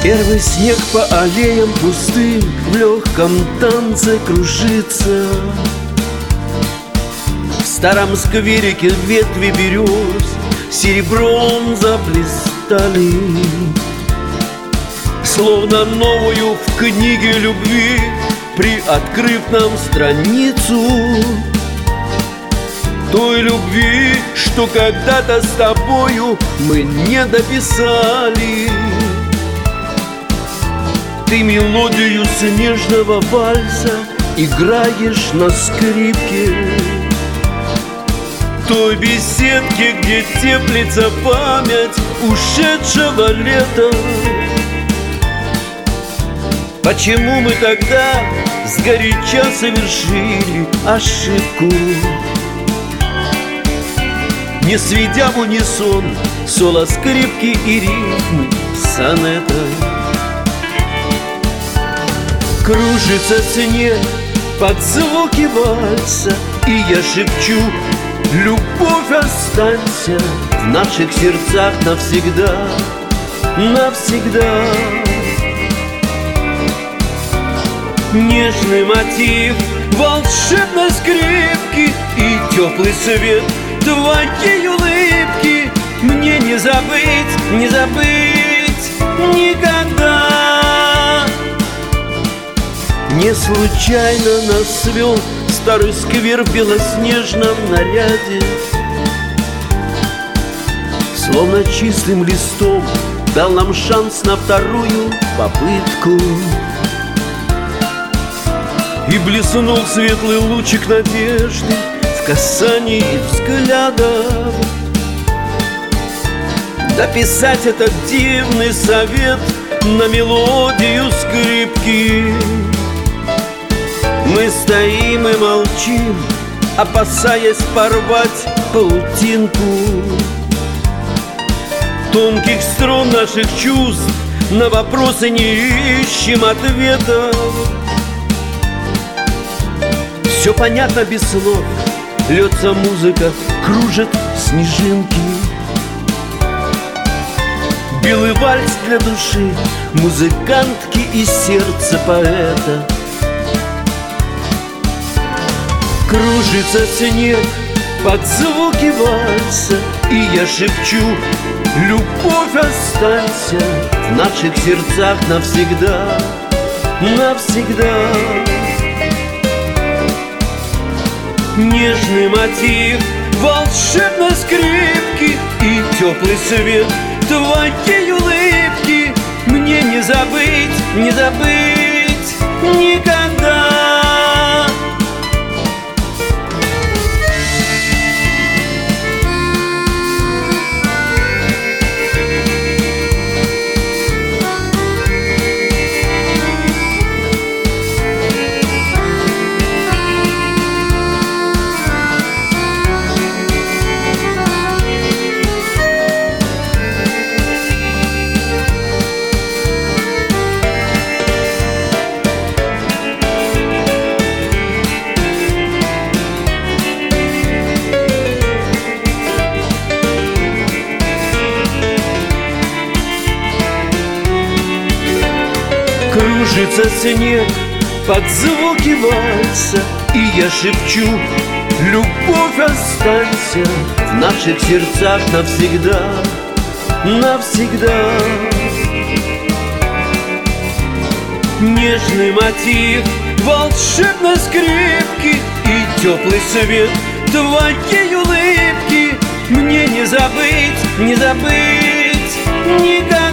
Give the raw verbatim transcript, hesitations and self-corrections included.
Первый снег по аллеям пустым в легком танце кружится. В старом скверике ветви берез серебром заблистали, словно новую в книге любви, приоткрыв нам страницу той любви, что когда-то с тобою мы не дописали. Ты мелодию снежного вальса играешь на скрипке той беседке, где теплится память ушедшего лета. Почему мы тогда сгоряча совершили ошибку, не сведя в унисон соло скрипки и ритм сонета? Кружится снег под звуки вальса, и я шепчу: любовь, останься в наших сердцах навсегда, навсегда. Нежный мотив волшебной скрипки и теплый свет твоей улыбки мне не забыть, не забыть никогда. Не случайно нас свел старый сквер в белоснежном наряде, словно чистым листом дал нам шанс на вторую попытку. И блеснул светлый лучик надежды в касании взгляда. Дописать этот дивный совет на мелодию скрипки. Мы стоим и молчим, опасаясь порвать паутинку тонких струн наших чувств. На вопросы не ищем ответов. Все понятно без слов, льется музыка, кружат снежинки. Белый вальс для души музыкантки и сердца поэта. Кружится снег под звуки вальса, и я шепчу: любовь, останься в наших сердцах навсегда, навсегда. Нежный мотив волшебной скрипки и теплый свет твоей улыбки мне не забыть, не забыть никогда. Кружится снег под звуки вальса, и я шепчу: любовь, останься в наших сердцах навсегда, навсегда. Нежный мотив волшебной скрипки и теплый свет твоей улыбки мне не забыть, не забыть никогда.